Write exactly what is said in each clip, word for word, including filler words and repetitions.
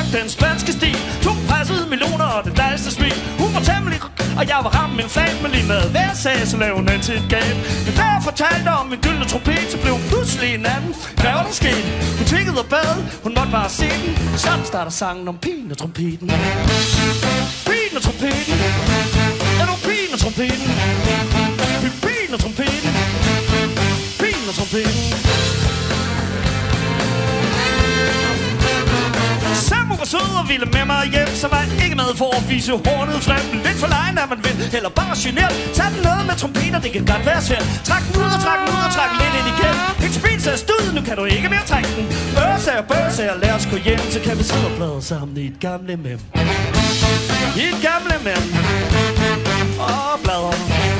den spanske stil. To pressede meloner og det dejligste smil. Hun var temmelig, og jeg var ramt med en fan. Men lige med hver sag, så lavede hun hen til et gab. Men da jeg fortalte om en gyldne trompet, så blev hun pludselig en anden. Hvad var der sket? Hun tvikkede og bad, hun måtte bare se den. Sådan starter sangen om pigen og trompeten. Pigen og trompeten. Er du pigen og trompeten? Pigen og trompeten. Pigen og trompeten. Samu var sød og ville med mig hjem, så var jeg ikke med for at vise hornet frem. Lidt for lejen, når man vil, eller bare genert. Tag den ned med trompeter, det kan godt være svært. Træk den ud og træk den ud og træk den lidt ind igen. Et spil sagde stød, nu kan du ikke mere trække den. Børse og børse og lad os gå hjem, så kan vi sidde og bladre sammen i et gamle mem. I et gamle mem. Og bladre.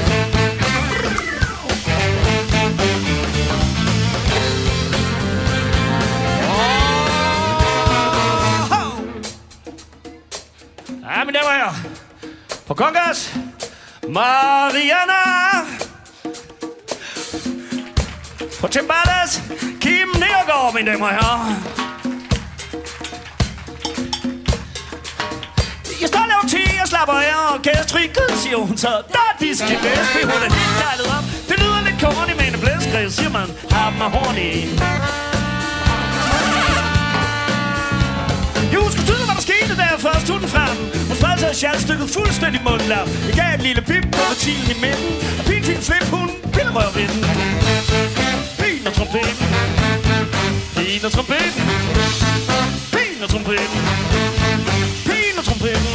Ja, mine damer og herrer, på Kongas, Mariana. På Timbales, Kim Nergård, mine damer og herrer. Jeg står lavet til, jeg slapper af orkestrikket, siger hun så. Der er disk i bedst, vi holder helt dejligt op. Det lyder lidt corny, men en blæskred, siger man, har mig horny. Jeg husker tydeligt, hvad der skete, da jeg først tog den frem. Hun spredte sig sjalstykket fuldstændig mundlam. Jeg gav et lille pip på ventilen i midten. Og pin fin flip, hun ville røre ved den. Pin og trompeten. Pin og trompeten. Pin og trompeten. Pin og trompeten.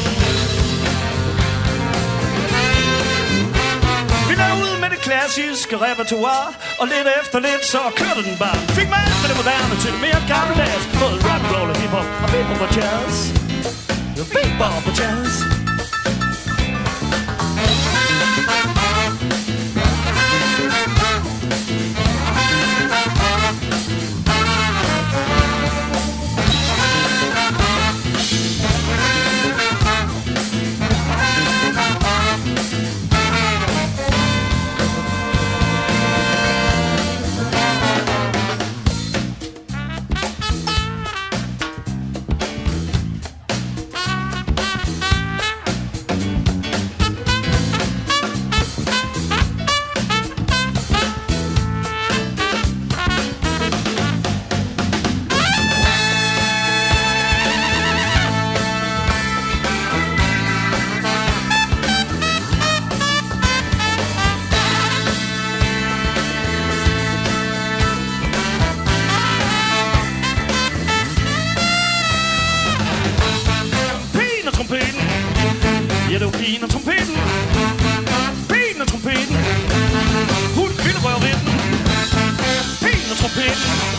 Vi lavede ud med det klassiske repertoire. Og lidt efter lidt, så kørte den bare. Fik mig alt fra det moderne til det mere gammeldags. Både rock, roll og hiphop og bebop og jazz. Bebop og jazz. Ja, det var pigen og trompeten. Pigen og trompeten. Hun ville røre ved den. Pigen og trompeten.